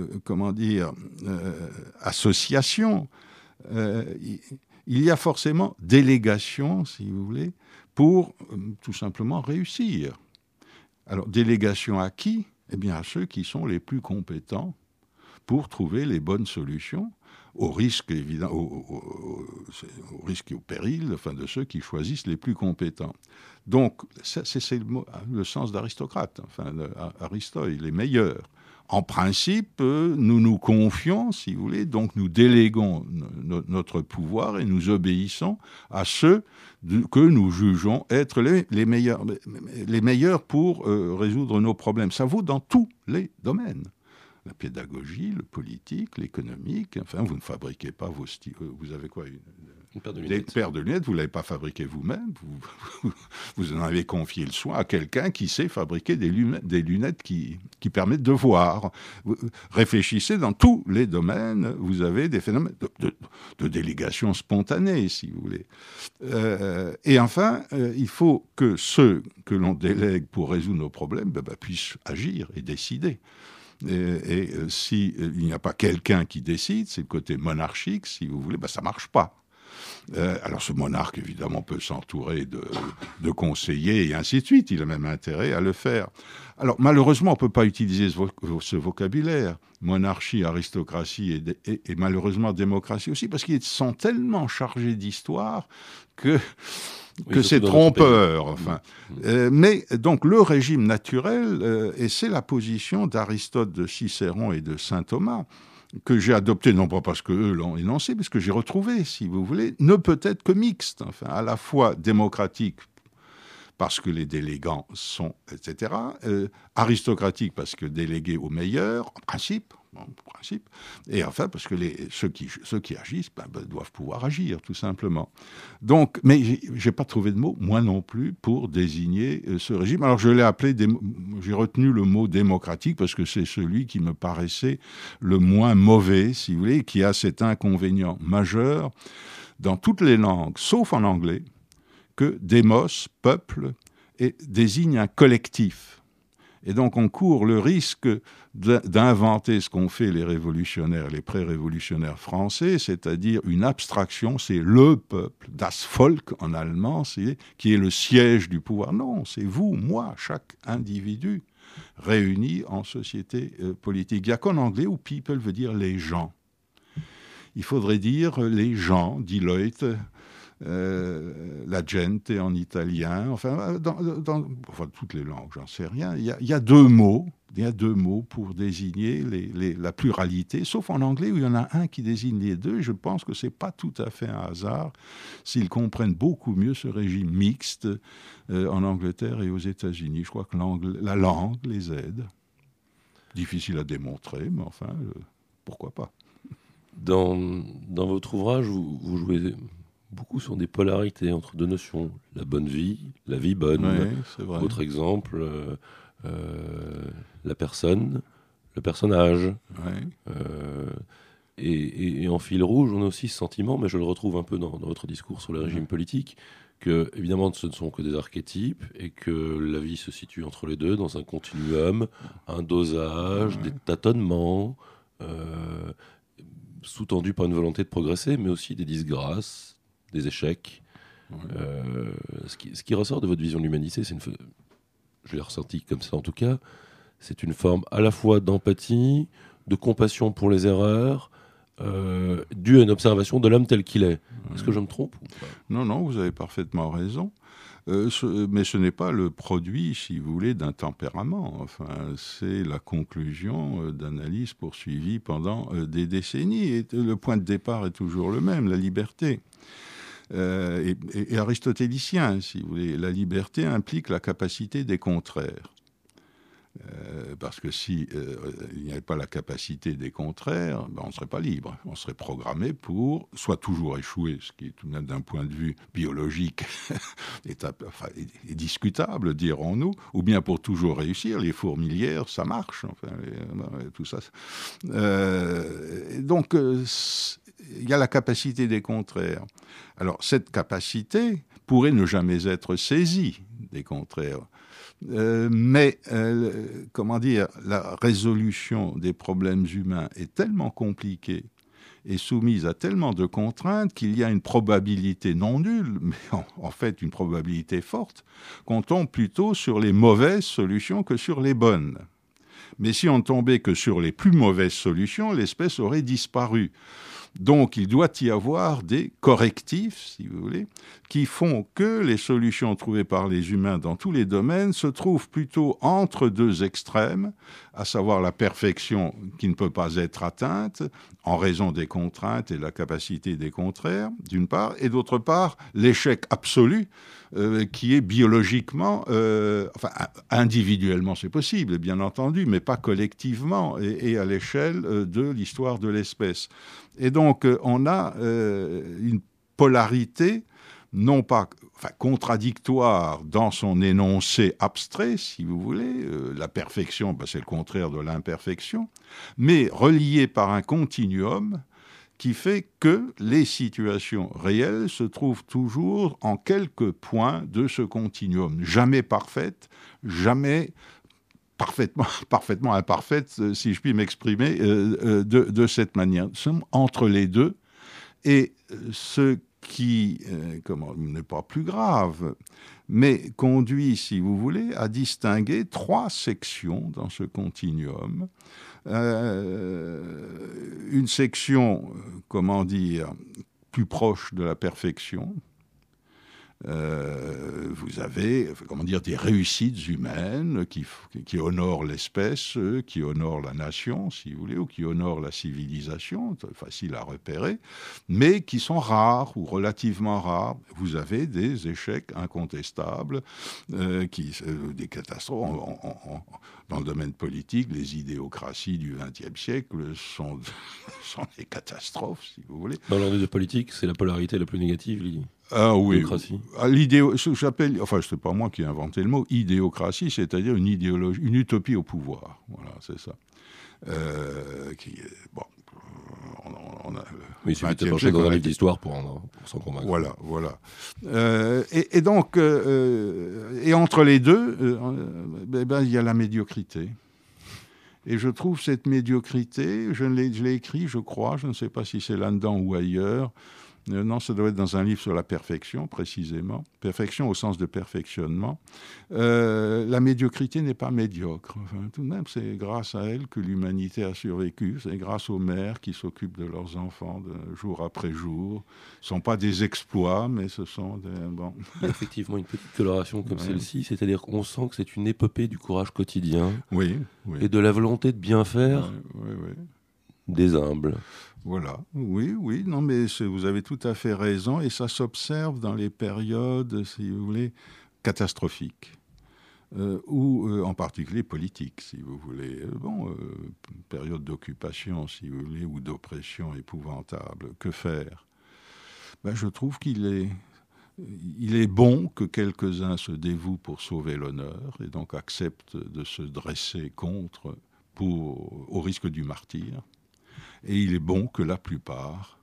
association, il y a forcément délégation, si vous voulez, pour tout simplement réussir. Alors, délégation à qui ? Eh bien, à ceux qui sont les plus compétents pour trouver les bonnes solutions, au risque, évidemment, au risque et au péril, de ceux qui choisissent les plus compétents. Donc, c'est le sens d'aristocrate. Aristote, il est meilleur. En principe, nous nous confions, si vous voulez, donc nous déléguons notre pouvoir et nous obéissons à ceux que nous jugeons être les meilleurs pour résoudre nos problèmes. Ça vaut dans tous les domaines. La pédagogie, le politique, l'économique. Vous ne fabriquez pas vos styles. Vous avez quoi ? Une paire de lunettes. Des paires de lunettes, vous ne l'avez pas fabriqué vous-même. Vous en avez confié le soin à quelqu'un qui sait fabriquer des lunettes qui permettent de voir. Réfléchissez, dans tous les domaines, vous avez des phénomènes de délégation spontanée, si vous voulez. Et enfin, il faut que ceux que l'on délègue pour résoudre nos problèmes puissent agir et décider. Et s'il n'y a pas quelqu'un qui décide, c'est le côté monarchique, si vous voulez, ça ne marche pas. Alors ce monarque, évidemment, peut s'entourer de conseillers et ainsi de suite. Il a même intérêt à le faire. Alors malheureusement, on ne peut pas utiliser ce vocabulaire. Monarchie, aristocratie et malheureusement démocratie aussi, parce qu'ils sont tellement chargés d'histoire que c'est trompeur. Mais donc le régime naturel, et c'est la position d'Aristote, de Cicéron et de saint Thomas, que j'ai adopté, non pas parce qu'eux l'ont énoncé, mais ce que j'ai retrouvé, si vous voulez, ne peut être que mixte, enfin, à la fois démocratique, parce que les délégants sont, etc., aristocratique, parce que délégués aux meilleurs, en principe, et enfin, parce que ceux qui agissent doivent pouvoir agir, tout simplement. Donc, mais j'ai pas trouvé de mot, moi non plus, pour désigner ce régime. Alors, je l'ai appelé, j'ai retenu le mot démocratique, parce que c'est celui qui me paraissait le moins mauvais, si vous voulez, qui a cet inconvénient majeur dans toutes les langues, sauf en anglais, que démos, peuple, désigne un collectif. Et donc on court le risque d'inventer ce qu'ont fait les révolutionnaires, les pré-révolutionnaires français, c'est-à-dire une abstraction, c'est le peuple, das Volk en allemand, qui est le siège du pouvoir. Non, c'est vous, moi, chaque individu réuni en société politique. Il n'y a qu'en anglais où people veut dire les gens. Il faudrait dire les gens, dit Deloitte, la gente en italien, enfin, dans toutes les langues, j'en sais rien. Il y a deux mots pour désigner la pluralité, sauf en anglais où il y en a un qui désigne les deux. Et je pense que c'est pas tout à fait un hasard s'ils comprennent beaucoup mieux ce régime mixte en Angleterre et aux États-Unis. Je crois que la langue les aide. Difficile à démontrer, mais enfin, pourquoi pas. Dans votre ouvrage, vous jouez beaucoup sur des polarités entre deux notions, la bonne vie, la vie bonne. Oui, c'est vrai. Autre exemple, la personne, le personnage. Oui. Et en fil rouge, on a aussi ce sentiment, mais je le retrouve un peu dans votre discours sur le régime politique, que évidemment ce ne sont que des archétypes et que la vie se situe entre les deux, dans un continuum, un dosage, des tâtonnements, sous-tendu par une volonté de progresser, mais aussi des disgrâces, des échecs. Ce qui ressort de votre vision de l'humanité, je l'ai ressenti comme ça en tout cas, c'est une forme à la fois d'empathie, de compassion pour les erreurs, due à une observation de l'homme tel qu'il est. Est-ce que je me trompe ou pas ? Non, vous avez parfaitement raison. Mais ce n'est pas le produit, si vous voulez, d'un tempérament. Enfin, c'est la conclusion d'analyses poursuivies pendant des décennies. Et le point de départ est toujours le même, la liberté. Et aristotélicien, si vous voulez. La liberté implique la capacité des contraires. Parce que si il n'y avait pas la capacité des contraires, on ne serait pas libre. On serait programmé pour soit toujours échouer, ce qui est tout de même d'un point de vue biologique est discutable, dirons-nous, ou bien pour toujours réussir. Les fourmilières, ça marche. Enfin, tout ça. Donc, il y a la capacité des contraires. Alors, cette capacité pourrait ne jamais être saisie des contraires. Comment dire, la résolution des problèmes humains est tellement compliquée et soumise à tellement de contraintes qu'il y a une probabilité non nulle, mais en fait une probabilité forte, qu'on tombe plutôt sur les mauvaises solutions que sur les bonnes. Mais si on tombait que sur les plus mauvaises solutions, l'espèce aurait disparu. Donc, il doit y avoir des correctifs, si vous voulez, qui font que les solutions trouvées par les humains dans tous les domaines se trouvent plutôt entre deux extrêmes, à savoir la perfection qui ne peut pas être atteinte en raison des contraintes et de la capacité des contraires, d'une part, et d'autre part, l'échec absolu qui est biologiquement, individuellement c'est possible, bien entendu, mais pas collectivement et à l'échelle de l'histoire de l'espèce. Et donc, on a une polarité, non pas contradictoire dans son énoncé abstrait, si vous voulez, la perfection, c'est le contraire de l'imperfection, mais reliée par un continuum qui fait que les situations réelles se trouvent toujours en quelques points de ce continuum, jamais parfaites, jamais parfaitement imparfaite, si je puis m'exprimer de cette manière. Nous sommes entre les deux, et ce qui n'est pas plus grave, mais conduit, si vous voulez, à distinguer trois sections dans ce continuum. Une section, plus proche de la perfection, vous avez, comment dire, des réussites humaines qui honorent l'espèce, qui honorent la nation, si vous voulez, ou qui honorent la civilisation, facile à repérer, mais qui sont rares ou relativement rares. Vous avez des échecs incontestables, des catastrophes. Dans le domaine politique, les idéocraties du XXe siècle sont des catastrophes, si vous voulez. Dans l'ordre de politique, c'est la polarité la plus négative, ah oui, l'idéocratie. C'est pas moi qui ai inventé le mot idéocratie, c'est-à-dire une idéologie, une utopie au pouvoir. Voilà, c'est ça. Oui, il suffit de pencher dans un livre d'histoire pour s'en convaincre. Voilà. Et donc, et entre les deux, il y a la médiocrité. Et je trouve cette médiocrité, je l'ai écrit, je crois, je ne sais pas si c'est là-dedans ou ailleurs. Non, ça doit être dans un livre sur la perfection, précisément. Perfection au sens de perfectionnement. La médiocrité n'est pas médiocre. Enfin, tout de même, c'est grâce à elle que l'humanité a survécu. C'est grâce aux mères qui s'occupent de leurs enfants jour après jour. Ce ne sont pas des exploits, mais ce sont des... Bon. Il y a effectivement une petite coloration comme celle-ci, c'est-à-dire qu'on sent que c'est une épopée du courage quotidien et de la volonté de bien faire des humbles. Voilà, oui, non, mais vous avez tout à fait raison, et ça s'observe dans les périodes, si vous voulez, catastrophiques, ou en particulier politiques, si vous voulez. Période d'occupation, si vous voulez, ou d'oppression épouvantable. Que faire ? Je trouve qu'il est bon que quelques-uns se dévouent pour sauver l'honneur, et donc acceptent de se dresser contre au risque du martyre. Et il est bon que la plupart,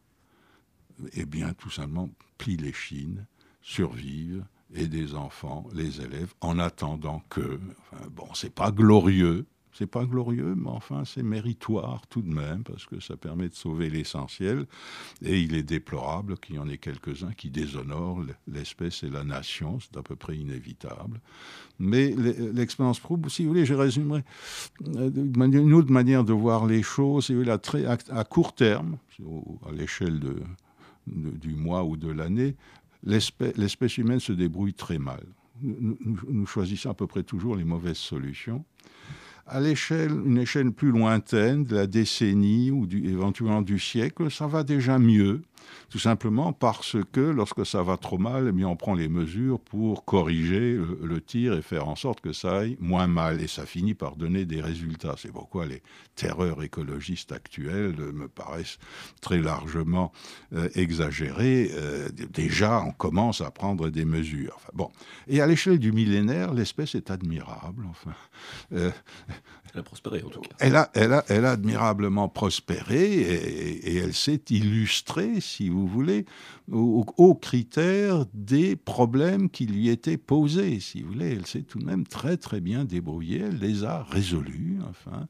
tout simplement, plient les chines, survivent, et des enfants, les élèves, en attendant que... c'est pas glorieux, mais enfin, c'est méritoire tout de même, parce que ça permet de sauver l'essentiel, et il est déplorable qu'il y en ait quelques-uns qui déshonorent l'espèce et la nation, c'est à peu près inévitable. Mais l'expérience prouve, si vous voulez, je résumerai une autre manière de voir les choses, si vous voulez, à court terme, à l'échelle du mois ou de l'année, l'espèce humaine se débrouille très mal. Nous choisissons à peu près toujours les mauvaises solutions. À une échelle plus lointaine, de la décennie ou éventuellement du siècle, ça va déjà mieux, tout simplement parce que lorsque ça va trop mal, on prend les mesures pour corriger le tir et faire en sorte que ça aille moins mal. Et ça finit par donner des résultats. C'est pourquoi les terreurs écologistes actuelles me paraissent très largement exagérées. Déjà, on commence à prendre des mesures. Et à l'échelle du millénaire, l'espèce est admirable. Elle a prospéré, en tout cas. Elle a admirablement prospéré et elle s'est illustrée, si vous voulez, aux critères des problèmes qui lui étaient posés, si vous voulez. Elle s'est tout de même très, très bien débrouillée. Elle les a résolus,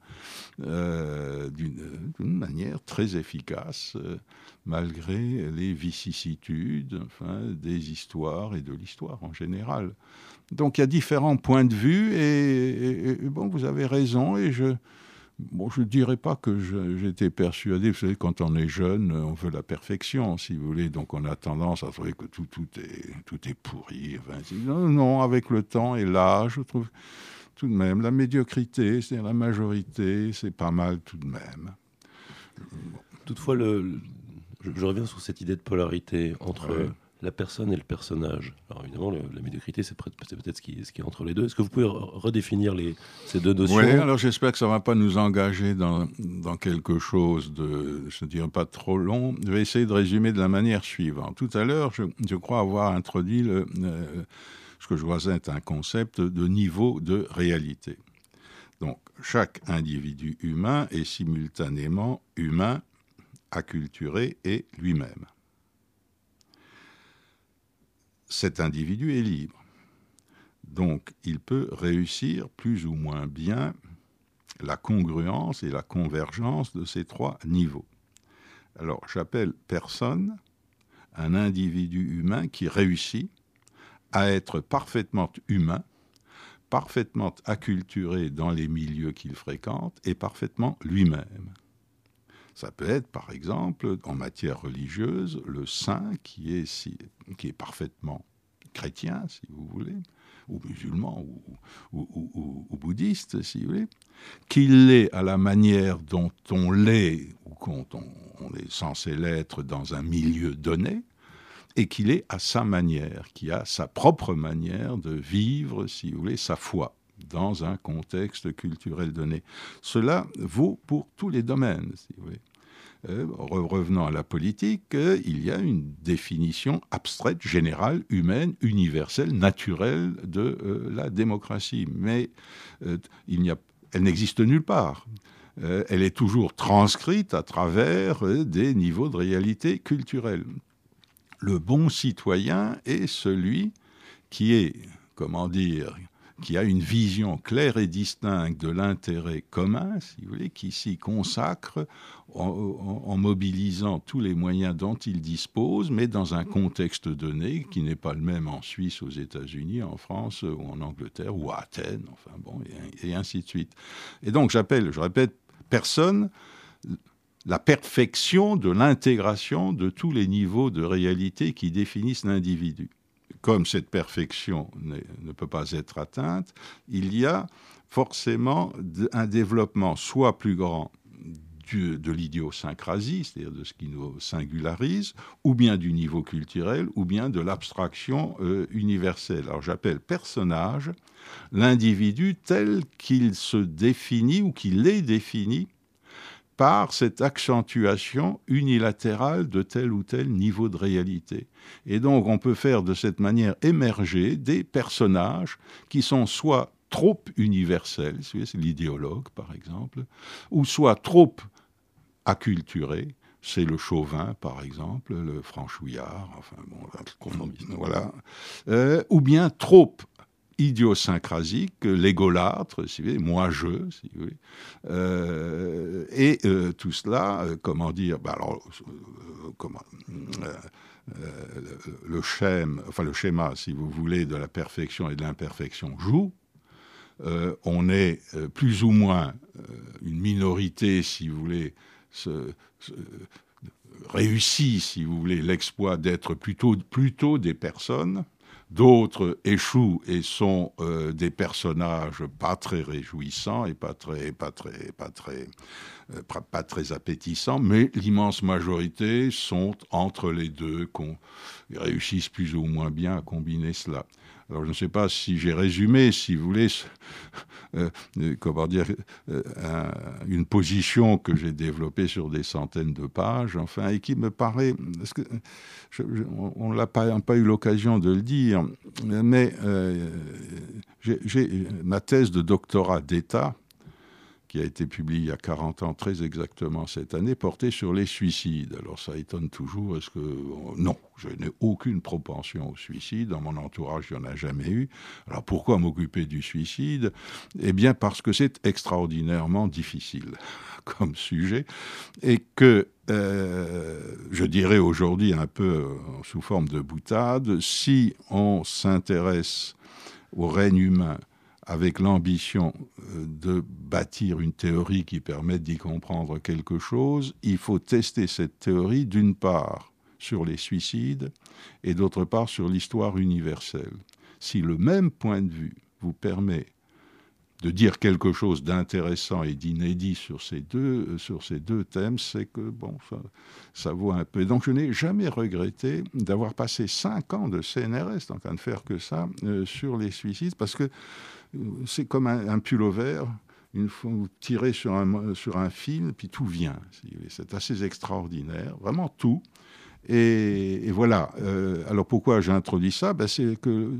d'une manière très efficace, malgré les vicissitudes, des histoires et de l'histoire en général. Donc il y a différents points de vue et vous avez raison et je dirais pas que j'étais persuadé. Vous savez, quand on est jeune, on veut la perfection, si vous voulez, donc on a tendance à trouver que tout est pourri. Non, avec le temps et l'âge, je trouve tout de même la médiocrité, c'est la majorité, c'est pas mal tout de même. Toutefois, je reviens sur cette idée de polarité entre la personne et le personnage. Alors évidemment, la médiocrité, c'est peut-être ce qui est entre les deux. Est-ce que vous pouvez redéfinir ces deux notions ? Oui, alors j'espère que ça ne va pas nous engager dans quelque chose je ne dirais pas trop long. Je vais essayer de résumer de la manière suivante. Tout à l'heure, je crois avoir introduit ce que je vois être un concept de niveau de réalité. Donc, chaque individu humain est simultanément humain, acculturé et lui-même. Cet individu est libre. Donc, il peut réussir plus ou moins bien la congruence et la convergence de ces trois niveaux. Alors, j'appelle personne un individu humain qui réussit à être parfaitement humain, parfaitement acculturé dans les milieux qu'il fréquente et parfaitement lui-même. Ça peut être, par exemple, en matière religieuse, le saint qui est parfaitement chrétien, si vous voulez, ou musulman, ou bouddhiste, si vous voulez, qu'il l'est à la manière dont on l'est, ou quand on est censé l'être dans un milieu donné, et qu'il est à sa manière, qui a sa propre manière de vivre, si vous voulez, sa foi dans un contexte culturel donné. Cela vaut pour tous les domaines, si vous voulez. Revenant à la politique, il y a une définition abstraite, générale, humaine, universelle, naturelle de la démocratie. Mais elle n'existe nulle part. Elle est toujours transcrite à travers des niveaux de réalité culturelle. Le bon citoyen est celui qui est, qui a une vision claire et distincte de l'intérêt commun, si vous voulez, qui s'y consacre en mobilisant tous les moyens dont il dispose, mais dans un contexte donné qui n'est pas le même en Suisse, aux États-Unis, en France ou en Angleterre ou à Athènes, enfin bon, et ainsi de suite. Et donc je répète, personne, la perfection de l'intégration de tous les niveaux de réalité qui définissent l'individu. Comme cette perfection ne peut pas être atteinte, il y a forcément un développement soit plus grand de l'idiosyncrasie, c'est-à-dire de ce qui nous singularise, ou bien du niveau culturel, ou bien de l'abstraction universelle. Alors j'appelle personnage l'individu tel qu'il se définit ou qu'il est défini par cette accentuation unilatérale de tel ou tel niveau de réalité. Et donc, on peut faire de cette manière émerger des personnages qui sont soit trop universels, c'est l'idéologue par exemple, ou soit trop acculturés, c'est le Chauvin par exemple, le Franchouillard, enfin bon, voilà, ou bien trop idiosyncrasique, l'égolâtre, si vous voulez, moi-je, si vous voulez. Et tout cela, le schéma, si vous voulez, de la perfection et de l'imperfection joue. On est plus ou moins une minorité, si vous voulez, réussit, si vous voulez, l'exploit d'être plutôt des personnes. D'autres échouent et sont des personnages pas très réjouissants et pas très appétissants, mais l'immense majorité sont entre les deux, réussissent plus ou moins bien à combiner cela. Alors je ne sais pas si j'ai résumé, si vous voulez, une position que j'ai développée sur des centaines de pages, enfin, et qui me paraît, parce que on n'a pas eu l'occasion de le dire, mais j'ai ma thèse de doctorat d'État, qui a été publiée il y a 40 ans, très exactement cette année, portait sur les suicides. Alors ça étonne toujours, est-ce que... Non, je n'ai aucune propension au suicide, dans mon entourage, il n'y en a jamais eu. Alors pourquoi m'occuper du suicide ? Eh bien parce que c'est extraordinairement difficile comme sujet, et que, je dirais aujourd'hui un peu sous forme de boutade, si on s'intéresse au règne humain avec l'ambition de bâtir une théorie qui permette d'y comprendre quelque chose, il faut tester cette théorie d'une part sur les suicides et d'autre part sur l'histoire universelle. Si le même point de vue vous permet de dire quelque chose d'intéressant et d'inédit sur ces deux thèmes, c'est que bon, ça vaut un peu. Donc je n'ai jamais regretté d'avoir passé 5 ans de CNRS, en train de faire que ça, sur les suicides, parce que c'est comme un pullover. Une fois vous tirez sur un fil, puis tout vient. C'est assez extraordinaire, vraiment tout. Et voilà. Alors pourquoi j'introduis ça ? C'est que,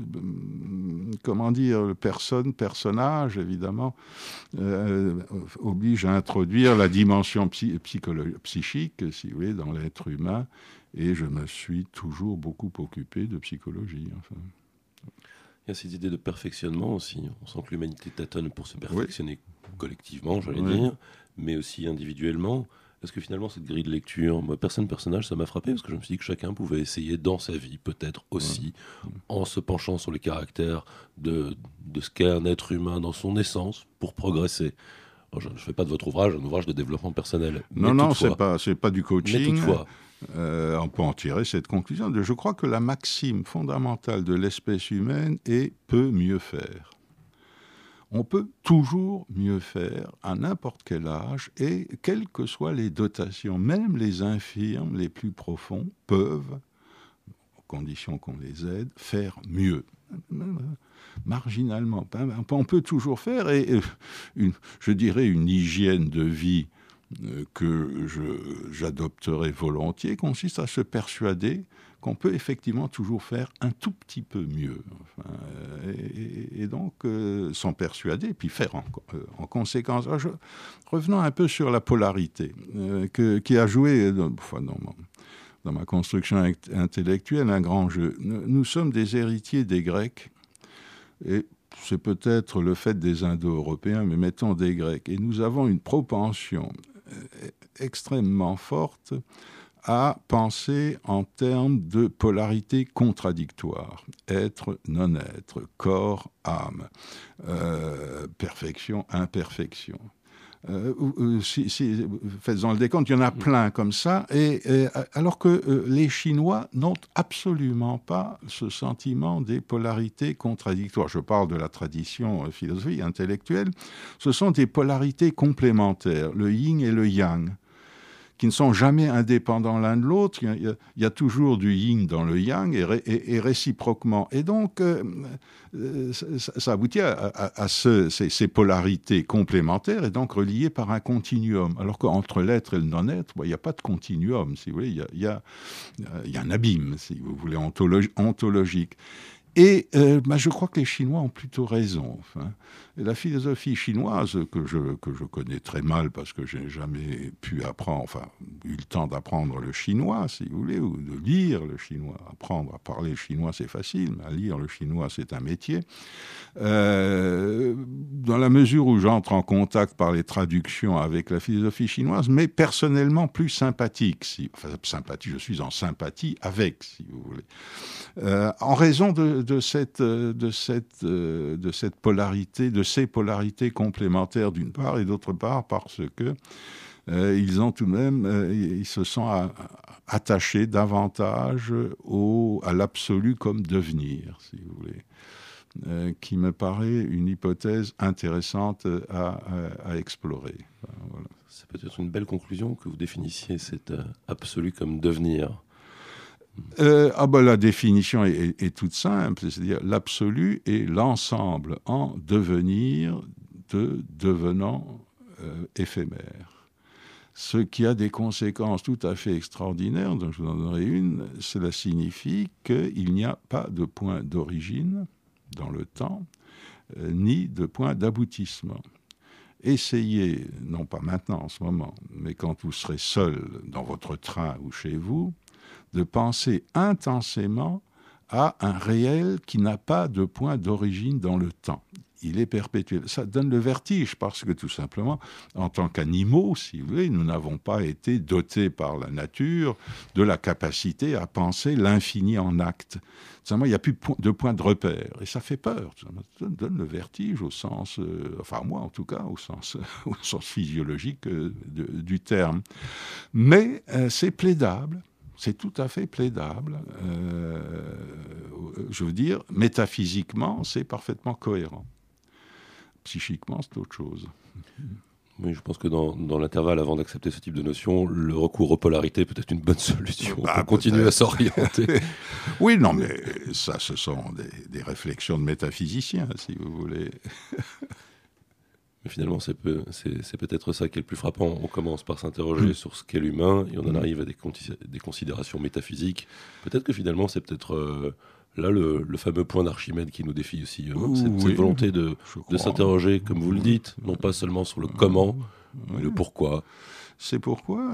le personnage, évidemment, oblige à introduire la dimension psychique, si vous voulez, dans l'être humain. Et je me suis toujours beaucoup occupé de psychologie. Enfin. Il y a cette idée de perfectionnement aussi. On sent que l'humanité tâtonne pour se perfectionner collectivement, j'allais dire, mais aussi individuellement. Est-ce que finalement, cette grille de lecture, moi, personnage, ça m'a frappé, parce que je me suis dit que chacun pouvait essayer dans sa vie, peut-être aussi, en se penchant sur le caractère de ce qu'est un être humain dans son essence, pour progresser. Alors, je ne fais pas de votre ouvrage un ouvrage de développement personnel. Non, c'est pas du coaching. Mais toutefois, on peut en tirer cette conclusion. Je crois que la maxime fondamentale de l'espèce humaine est « peut mieux faire ». On peut toujours mieux faire à n'importe quel âge et quelles que soient les dotations, même les infirmes, les plus profonds, peuvent, à condition qu'on les aide, faire mieux. Marginalement. On peut toujours faire et je dirais une hygiène de vie que j'adopterais volontiers consiste à se persuader qu'on peut effectivement toujours faire un tout petit peu mieux. Et donc, s'en persuader, puis faire en conséquence. Revenons un peu sur la polarité qui a joué dans ma construction intellectuelle un grand jeu. Nous sommes des héritiers des Grecs, et c'est peut-être le fait des Indo-Européens, mais mettons des Grecs. Et nous avons une propension extrêmement forte à penser en termes de polarité contradictoire. Être, non-être, corps, âme, perfection, imperfection. Faites-en le décompte, il y en a plein comme ça, alors que les Chinois n'ont absolument pas ce sentiment des polarités contradictoires. Je parle de la tradition philosophique intellectuelle. Ce sont des polarités complémentaires, le yin et le yang, qui ne sont jamais indépendants l'un de l'autre. Il y a toujours du yin dans le yang et réciproquement. Et donc, ça aboutit à ces polarités complémentaires et donc reliées par un continuum. Alors qu'entre l'être et le non-être, il n'y a pas de continuum, si vous voulez. Il y a un abîme, si vous voulez, ontologique. Et je crois que les Chinois ont plutôt raison. La philosophie chinoise, que je connais très mal parce que je n'ai jamais pu apprendre, eu le temps d'apprendre le chinois, si vous voulez, ou de lire le chinois. Apprendre à parler le chinois, c'est facile, mais à lire le chinois, c'est un métier. Dans la mesure où j'entre en contact par les traductions avec la philosophie chinoise, mais personnellement plus sympathique. Sympathie, je suis en sympathie avec, si vous voulez. En raison de cette polarité, de ces polarités complémentaires d'une part, et d'autre part parce que ils ont tout de même, ils se sont attachés davantage à l'absolu comme devenir, si vous voulez, qui me paraît une hypothèse intéressante à explorer. Voilà. C'est peut-être une belle conclusion que vous définissiez cet absolu comme devenir. La définition est toute simple, c'est-à-dire l'absolu est l'ensemble en devenir de devenants éphémères. Ce qui a des conséquences tout à fait extraordinaires, dont je vous en donnerai une. Cela signifie qu'il n'y a pas de point d'origine dans le temps, ni de point d'aboutissement. Essayez, non pas maintenant en ce moment, mais quand vous serez seul dans votre train ou chez vous, de penser intensément à un réel qui n'a pas de point d'origine dans le temps. Il est perpétuel. Ça donne le vertige parce que tout simplement, en tant qu'animaux, si vous voulez, nous n'avons pas été dotés par la nature de la capacité à penser l'infini en acte. Il n'y a plus de point de repère. Et ça fait peur. Ça donne le vertige au sens, moi en tout cas, au sens physiologique du terme. Mais c'est plaidable. C'est tout à fait plaidable. Je veux dire, métaphysiquement, c'est parfaitement cohérent. Psychiquement, c'est autre chose. Oui, je pense que dans l'intervalle, avant d'accepter ce type de notion, le recours aux polarités peut être une bonne solution pour continuer à s'orienter. Oui, non, mais ça, ce sont des réflexions de métaphysiciens, si vous voulez. Mais finalement, c'est peut-être ça qui est le plus frappant. On commence par s'interroger sur ce qu'est l'humain et on en arrive à des considérations métaphysiques. Peut-être que finalement, c'est peut-être là le fameux point d'Archimède qui nous défie aussi. Cette volonté de s'interroger, comme vous le dites, non pas seulement sur le comment, mais le pourquoi. C'est pourquoi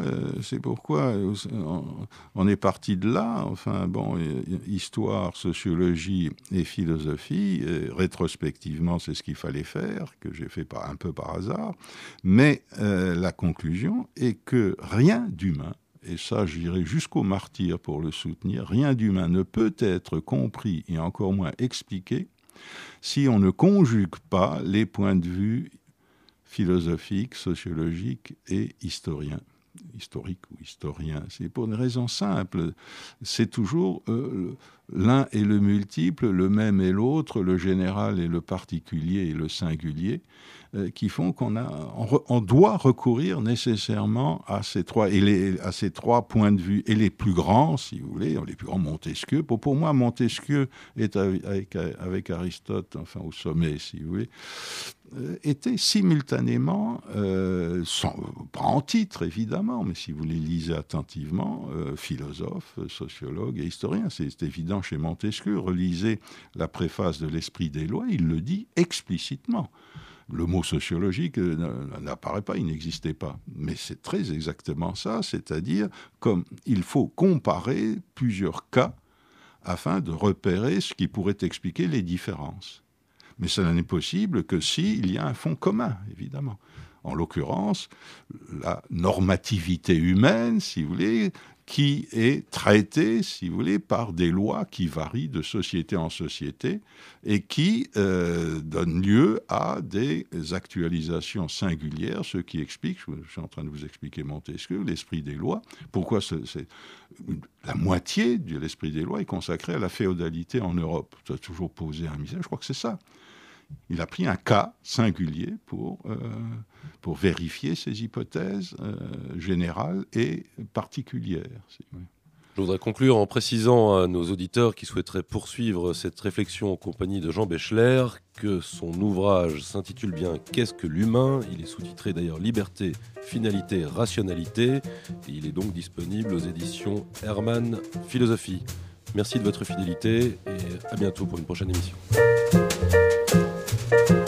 on est parti de là. Histoire, sociologie et philosophie, rétrospectivement, c'est ce qu'il fallait faire, que j'ai fait un peu par hasard. Mais la conclusion est que rien d'humain, et ça j'irai jusqu'au martyr pour le soutenir, rien d'humain ne peut être compris et encore moins expliqué si on ne conjugue pas les points de vue philosophique, sociologique et historique ou historien. C'est pour une raison simple. C'est toujours l'un et le multiple, le même et l'autre, le général et le particulier et le singulier, qui font on doit recourir nécessairement à ces trois points de vue, et les plus grands, si vous voulez, les plus grands, Montesquieu. Pour moi, Montesquieu est avec Aristote, enfin au sommet, si vous voulez, était simultanément, pas en titre évidemment, mais si vous les lisez attentivement, philosophe, sociologue et historien. C'est évident chez Montesquieu. Relisez la préface de l'Esprit des lois, il le dit explicitement. Le mot sociologique n'apparaît pas, il n'existait pas. Mais c'est très exactement ça, c'est-à-dire comme il faut comparer plusieurs cas afin de repérer ce qui pourrait expliquer les différences. Mais cela n'est possible que s'il y a un fond commun, évidemment. En l'occurrence, la normativité humaine, si vous voulez, qui est traitée, si vous voulez, par des lois qui varient de société en société et qui donnent lieu à des actualisations singulières, ce qui explique, je suis en train de vous expliquer Montesquieu, l'esprit des lois. Pourquoi la moitié de l'esprit des lois est consacrée à la féodalité en Europe. Ça a toujours posé un mystère, je crois que c'est ça. Il a pris un cas singulier pour vérifier ces hypothèses générales et particulières. Je voudrais conclure en précisant à nos auditeurs qui souhaiteraient poursuivre cette réflexion en compagnie de Jean Bechler que son ouvrage s'intitule bien « Qu'est-ce que l'humain ?» Il est sous-titré d'ailleurs « Liberté, finalité, rationalité » et il est donc disponible aux éditions Hermann Philosophie. Merci de votre fidélité et à bientôt pour une prochaine émission.